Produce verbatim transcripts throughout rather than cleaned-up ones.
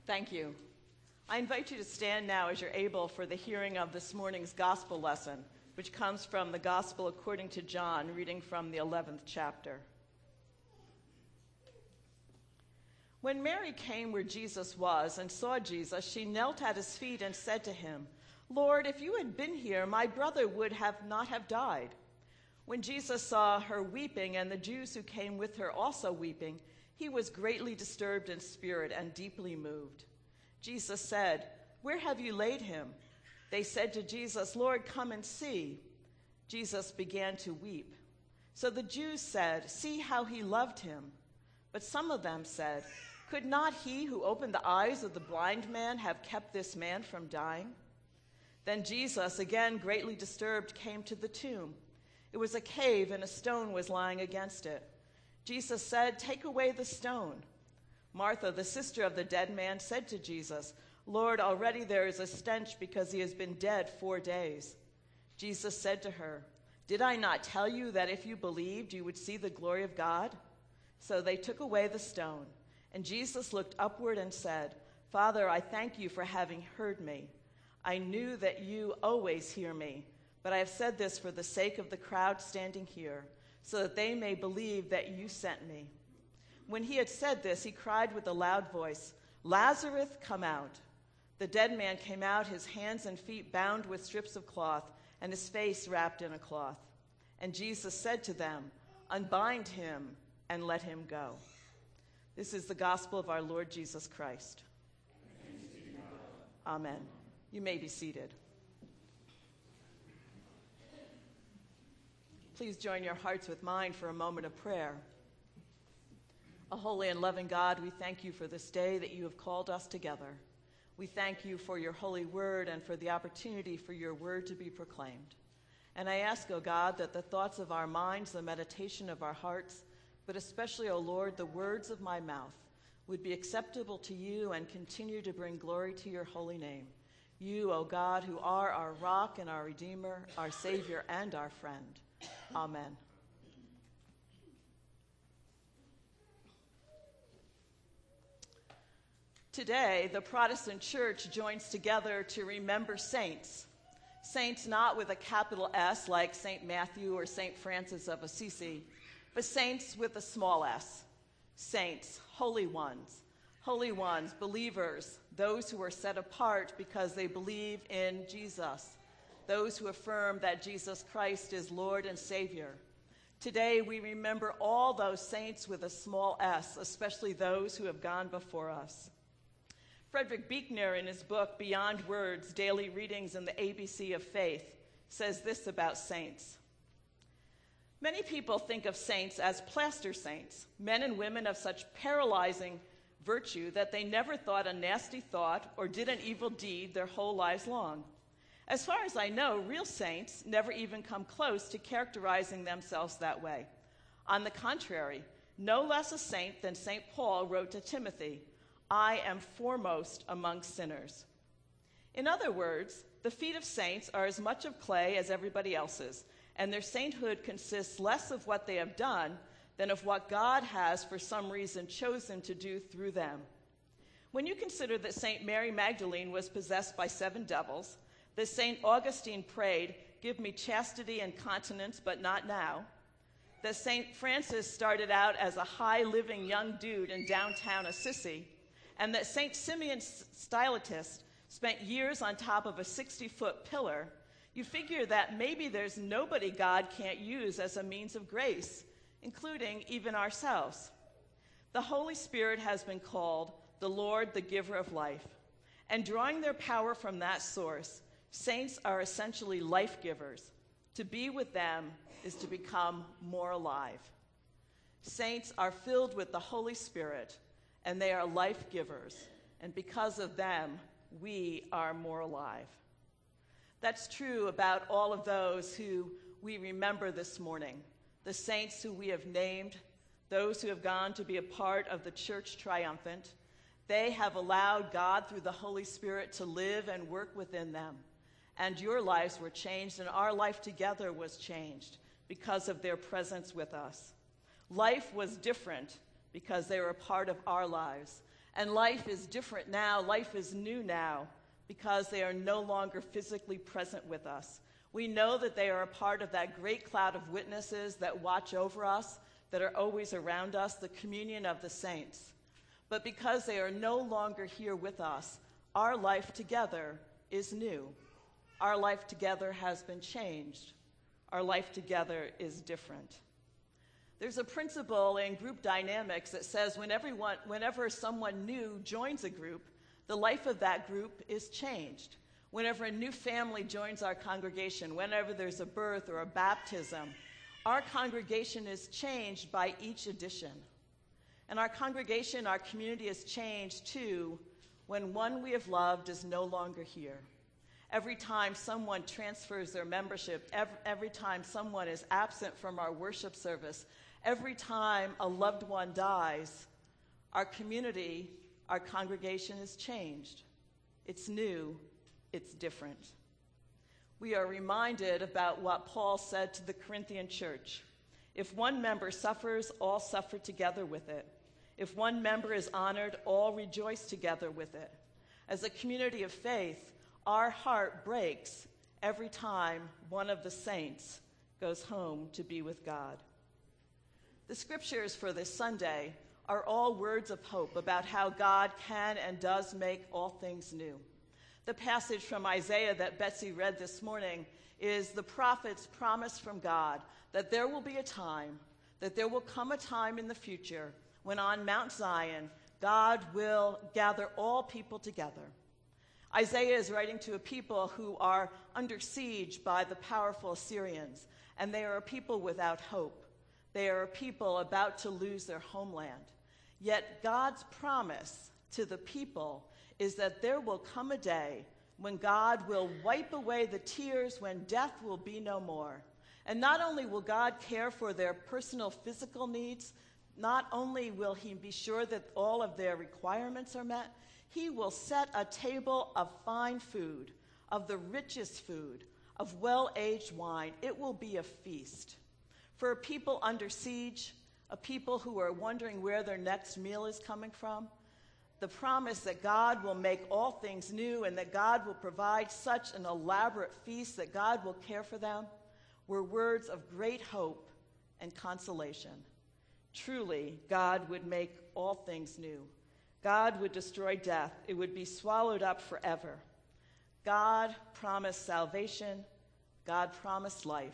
Thank you. I invite you to stand now as you're able for the hearing of this morning's gospel lesson, which comes from the Gospel according to John, reading from the eleventh chapter. When Mary came where Jesus was and saw Jesus, she knelt at his feet and said to him, "Lord, if you had been here, my brother would have not have died." When Jesus saw her weeping and the Jews who came with her also weeping, he was greatly disturbed in spirit and deeply moved. Jesus said, "Where have you laid him?" They said to Jesus, "Lord, come and see." Jesus began to weep. So the Jews said, "See how he loved him." But some of them said, "Could not he who opened the eyes of the blind man have kept this man from dying?" Then Jesus, again greatly disturbed, came to the tomb. It was a cave, and a stone was lying against it. Jesus said, "Take away the stone." Martha, the sister of the dead man, said to Jesus, "Lord, already there is a stench because he has been dead four days." Jesus said to her, "Did I not tell you that if you believed, you would see the glory of God?" So they took away the stone, and Jesus looked upward and said, "Father, I thank you for having heard me. I knew that you always hear me, but I have said this for the sake of the crowd standing here, so that they may believe that you sent me." When he had said this, he cried with a loud voice, "Lazarus, come out." The dead man came out, his hands and feet bound with strips of cloth, and his face wrapped in a cloth. And Jesus said to them, "Unbind him and let him go." This is the gospel of our Lord Jesus Christ. Amen. You may be seated. Please join your hearts with mine for a moment of prayer. A holy and loving God, we thank you for this day that you have called us together. We thank you for your holy word and for the opportunity for your word to be proclaimed. And I ask, O God, that the thoughts of our minds, the meditation of our hearts, but especially, O Lord, the words of my mouth would be acceptable to you and continue to bring glory to your holy name. You, O God, who are our rock and our redeemer, our savior and our friend. Amen. Today, the Protestant Church joins together to remember saints. Saints not with a capital S like Saint Matthew or Saint Francis of Assisi, but saints with a small s. Saints, holy ones. Holy ones, believers, those who are set apart because they believe in Jesus, those who affirm that Jesus Christ is Lord and Savior. Today, we remember all those saints with a small s, especially those who have gone before us. Frederick Buechner, in his book, Beyond Words, Daily Readings in the A B C of Faith, says this about saints. Many people think of saints as plaster saints, men and women of such paralyzing virtue that they never thought a nasty thought or did an evil deed their whole lives long. As far as I know, real saints never even come close to characterizing themselves that way. On the contrary, no less a saint than Saint Paul wrote to Timothy, "I am foremost among sinners." In other words, the feet of saints are as much of clay as everybody else's, and their sainthood consists less of what they have done than of what God has, for some reason, chosen to do through them. When you consider that Saint Mary Magdalene was possessed by seven devils, that Saint Augustine prayed, "Give me chastity and continence, but not now," that Saint Francis started out as a high-living young dude in downtown Assisi, and that Saint Simeon Stylites spent years on top of a sixty-foot pillar, you figure that maybe there's nobody God can't use as a means of grace, including even ourselves. The Holy Spirit has been called the Lord, the giver of life, and drawing their power from that source, saints are essentially life givers. To be with them is to become more alive. Saints are filled with the Holy Spirit, and they are life givers, and because of them, we are more alive. That's true about all of those who we remember this morning, the saints who we have named, those who have gone to be a part of the Church Triumphant. They have allowed God through the Holy Spirit to live and work within them, and your lives were changed, and our life together was changed because of their presence with us. Life was different because they were a part of our lives, And life is different now, life is new now, because they are no longer physically present with us. We know that they are a part of that great cloud of witnesses that watch over us, that are always around us, the communion of the saints. But because they are no longer here with us, our life together is new. Our life together has been changed. Our life together is different. There's a principle in group dynamics that says when everyone, whenever someone new joins a group, the life of that group is changed. Whenever a new family joins our congregation, whenever there's a birth or a baptism, our congregation is changed by each addition. And our congregation, our community is changed too when one we have loved is no longer here. Every time someone transfers their membership, every, every time someone is absent from our worship service, every time a loved one dies, our community, our congregation is changed. It's new, it's different. We are reminded about what Paul said to the Corinthian church. If one member suffers, all suffer together with it. If one member is honored, all rejoice together with it. As a community of faith, our heart breaks every time one of the saints goes home to be with God. The scriptures for this Sunday are all words of hope about how God can and does make all things new. The passage from Isaiah that Betsy read this morning is the prophet's promise from God that there will be a time, that there will come a time in the future when on Mount Zion, God will gather all people together. Isaiah is writing to a people who are under siege by the powerful Assyrians, and they are a people without hope. They are a people about to lose their homeland. Yet God's promise to the people is that there will come a day when God will wipe away the tears, when death will be no more. And not only will God care for their personal physical needs, not only will he be sure that all of their requirements are met, he will set a table of fine food, of the richest food, of well-aged wine. It will be a feast. For a people under siege, a people who are wondering where their next meal is coming from, the promise that God will make all things new and that God will provide such an elaborate feast that God will care for them were words of great hope and consolation. Truly, God would make all things new. God would destroy death. It would be swallowed up forever. God promised salvation. God promised life.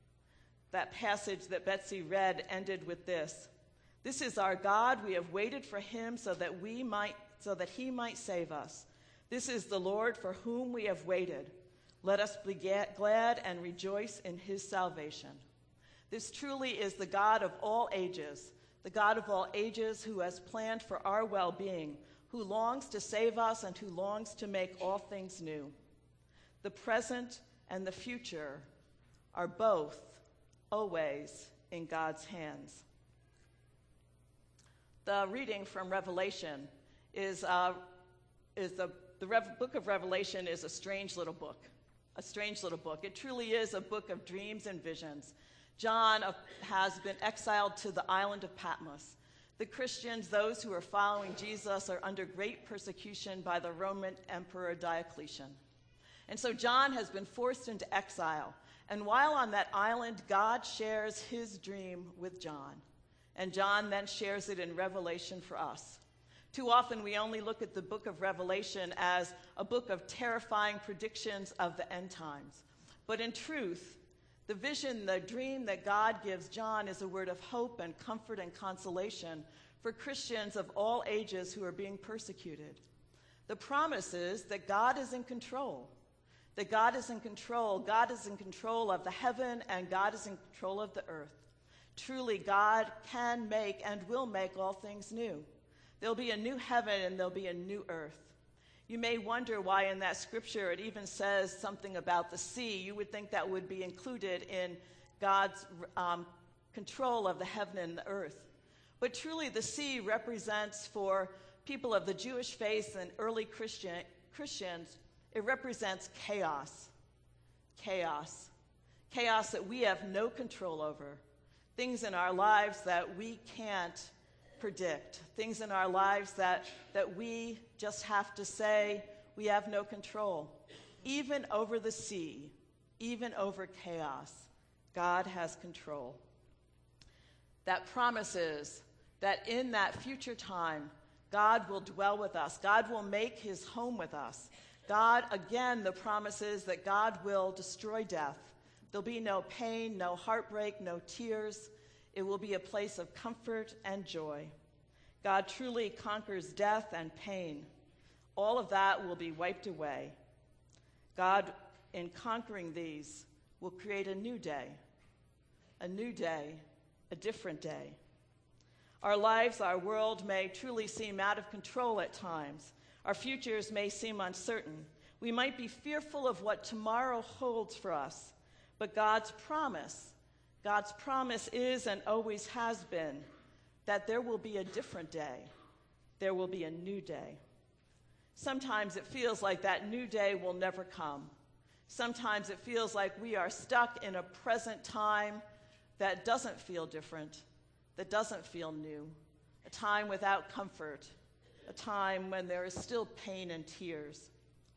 That passage that Betsy read ended with this. This is our God. We have waited for him so that we might, so that he might save us. This is the Lord for whom we have waited. Let us be glad and rejoice in his salvation. This truly is the God of all ages, the God of all ages who has planned for our well-being, who longs to save us and who longs to make all things new. The present and the future are both always in God's hands. The reading from Revelation is, uh, is the, the Rev- book of Revelation is a strange little book, a strange little book. It truly is a book of dreams and visions. John uh, has been exiled to the island of Patmos. The Christians, those who are following Jesus, are under great persecution by the Roman Emperor Diocletian. And so John has been forced into exile. And while on that island, God shares his dream with John. And John then shares it in Revelation for us. Too often we only look at the book of Revelation as a book of terrifying predictions of the end times. But in truth, the vision, the dream that God gives John is a word of hope and comfort and consolation for Christians of all ages who are being persecuted. The promise is that God is in control, that God is in control. God is in control of the heaven and God is in control of the earth. Truly, God can make and will make all things new. There'll be a new heaven and there'll be a new earth. You may wonder why in that scripture it even says something about the sea. You would think that would be included in God's um, control of the heaven and the earth. But truly the sea represents, for people of the Jewish faith and early Christian, Christians, it represents chaos. Chaos. Chaos that we have no control over. Things in our lives that we can't predict, things in our lives that, that we just have to say we have no control. Even over the sea, even over chaos, God has control. That promises that in that future time, God will dwell with us. God will make his home with us. God, again, the promise is that God will destroy death. There'll be no pain, no heartbreak, no tears. It will be a place of comfort and joy. God truly conquers death and pain. All of that will be wiped away. God, in conquering these, will create a new day, a new day, a different day. Our lives, our world may truly seem out of control at times. Our futures may seem uncertain. We might be fearful of what tomorrow holds for us. But God's promise, God's promise is and always has been that there will be a different day. There will be a new day. Sometimes it feels like that new day will never come. Sometimes it feels like we are stuck in a present time that doesn't feel different, that doesn't feel new, a time without comfort, a time when there is still pain and tears.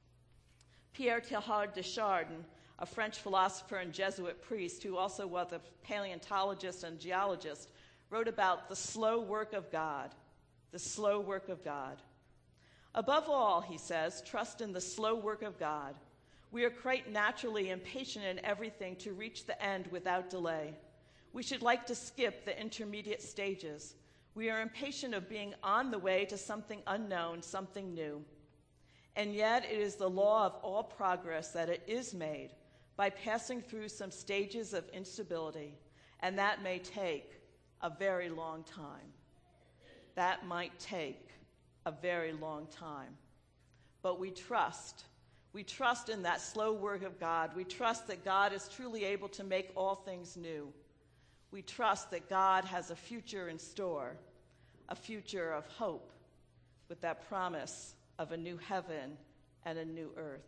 Pierre Teilhard de Chardin, a French philosopher and Jesuit priest who also was a paleontologist and geologist, wrote about the slow work of God, the slow work of God. Above all, he says, trust in the slow work of God. We are quite naturally impatient in everything to reach the end without delay. We should like to skip the intermediate stages. We are impatient of being on the way to something unknown, something new. And yet it is the law of all progress that it is made by passing through some stages of instability, and that may take a very long time. That might take a very long time. But we trust. We trust in that slow work of God. We trust that God is truly able to make all things new. We trust that God has a future in store, a future of hope with that promise of a new heaven and a new earth.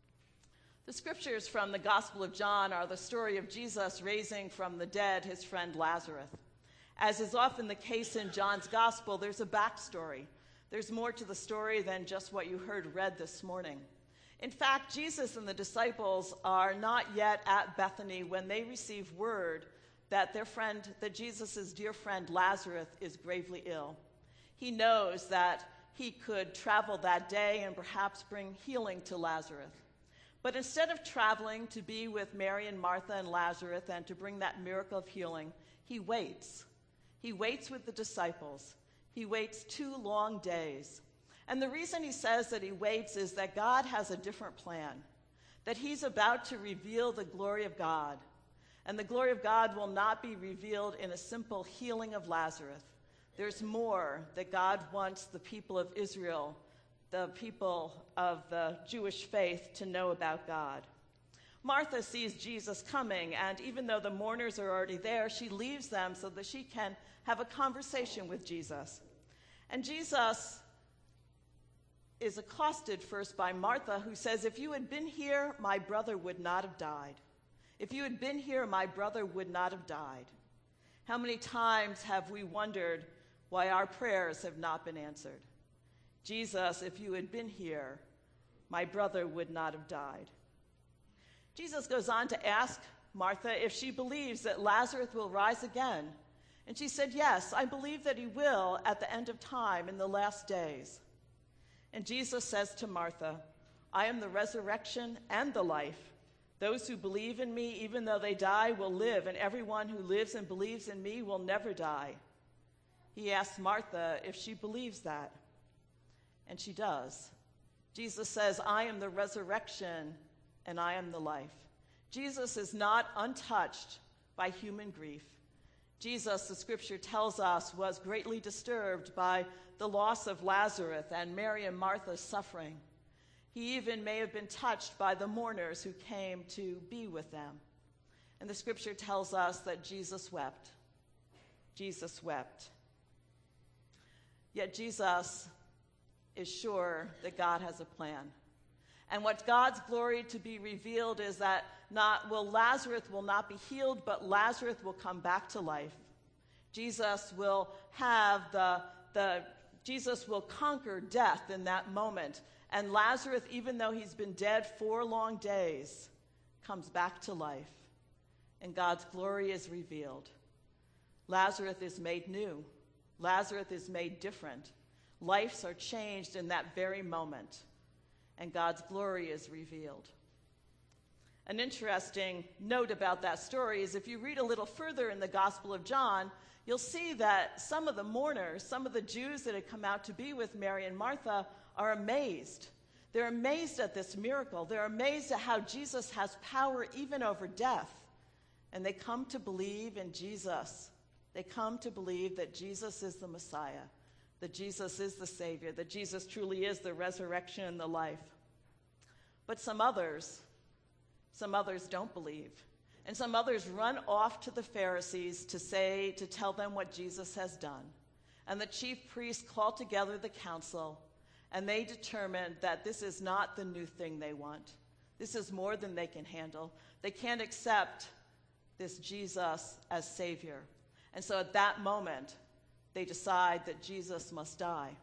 The scriptures from the Gospel of John are the story of Jesus raising from the dead his friend Lazarus. As is often the case in John's Gospel, there's a backstory. There's more to the story than just what you heard read this morning. In fact, Jesus and the disciples are not yet at Bethany when they receive word that their friend, that Jesus' dear friend Lazarus is gravely ill. He knows that he could travel that day and perhaps bring healing to Lazarus. But instead of traveling to be with Mary and Martha and Lazarus and to bring that miracle of healing, he waits. He waits with the disciples. He waits two long days. And the reason he says that he waits is that God has a different plan, that he's about to reveal the glory of God. And the glory of God will not be revealed in a simple healing of Lazarus. There's more that God wants the people of Israel, the people of the Jewish faith, to know about God. Martha sees Jesus coming, and even though the mourners are already there, she leaves them so that she can have a conversation with Jesus. And Jesus is accosted first by Martha, who says, "If you had been here, my brother would not have died. If you had been here, my brother would not have died." How many times have we wondered why our prayers have not been answered? Jesus, if you had been here, my brother would not have died. Jesus goes on to ask Martha if she believes that Lazarus will rise again. And she said, "Yes, I believe that he will at the end of time in the last days." And Jesus says to Martha, "I am the resurrection and the life. Those who believe in me, even though they die, will live, and everyone who lives and believes in me will never die." He asks Martha if she believes that. And she does. Jesus says, "I am the resurrection and I am the life." Jesus is not untouched by human grief. Jesus, the scripture tells us, was greatly disturbed by the loss of Lazarus and Mary and Martha's suffering. He even may have been touched by the mourners who came to be with them. And the scripture tells us that Jesus wept. Jesus wept. Yet Jesus is sure that God has a plan. And what God's glory to be revealed is that not will Lazarus will not be healed, but Lazarus will come back to life. Jesus will have the, the, Jesus will conquer death in that moment. And Lazarus, even though he's been dead four long days, comes back to life. And God's glory is revealed. Lazarus is made new. Lazarus is made different. Lives are changed in that very moment. And God's glory is revealed. An interesting note about that story is if you read a little further in the Gospel of John, you'll see that some of the mourners, some of the Jews that had come out to be with Mary and Martha, are amazed. They're amazed at this miracle. They're amazed at how Jesus has power even over death. And they come to believe in Jesus. They come to believe that Jesus is the Messiah, that Jesus is the Savior, that Jesus truly is the resurrection and the life. But some others, some others don't believe. And some others run off to the Pharisees to say, to tell them what Jesus has done. And the chief priests call together the council, and they determine that this is not the new thing they want. This is more than they can handle. They can't accept this Jesus as Savior. And so at that moment, they decide that Jesus must die.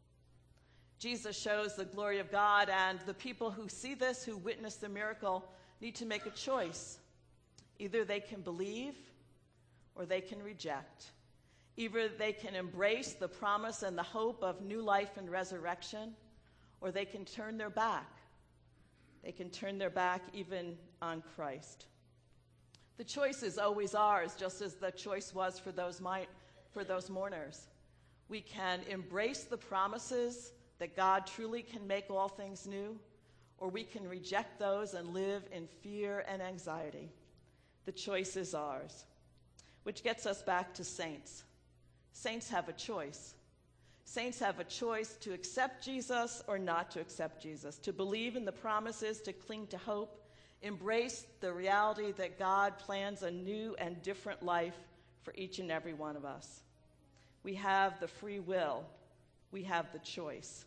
Jesus shows the glory of God, and the people who see this, who witness the miracle, need to make a choice. Either they can believe or they can reject. Either they can embrace the promise and the hope of new life and resurrection, or they can turn their back. They can turn their back even on Christ. The choice is always ours, just as the choice was for those, mi- for those mourners. We can embrace the promises that God truly can make all things new, or we can reject those and live in fear and anxiety. The choice is ours. Which gets us back to saints. Saints have a choice. Saints have a choice to accept Jesus or not to accept Jesus, to believe in the promises, to cling to hope, embrace the reality that God plans a new and different life for each and every one of us. We have the free will. We have the choice.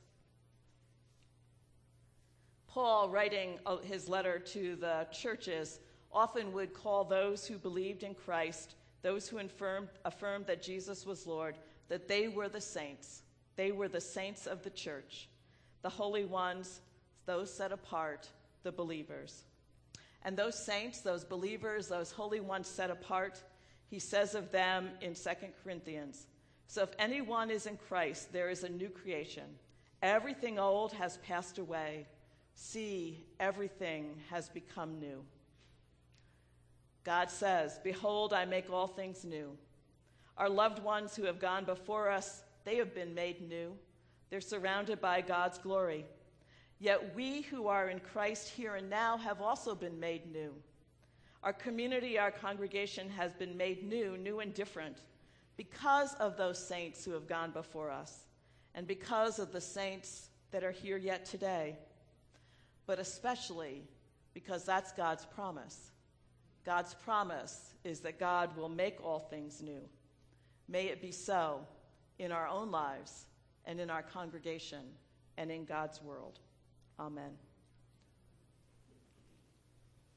Paul, writing his letter to the churches, often would call those who believed in Christ, those who affirmed, affirmed that Jesus was Lord, that they were the saints. They were the saints of the church, the holy ones, those set apart, the believers. And those saints, those believers, those holy ones set apart, he says of them in Second Corinthians, so if anyone is in Christ, there is a new creation. Everything old has passed away. See, everything has become new. God says, behold, I make all things new. Our loved ones who have gone before us, they have been made new. They're surrounded by God's glory. Yet we who are in Christ here and now have also been made new. Our community, our congregation has been made new, new and different, because of those saints who have gone before us, and because of the saints that are here yet today, but especially because that's God's promise. God's promise is that God will make all things new. May it be so in our own lives and in our congregation and in God's world. Amen.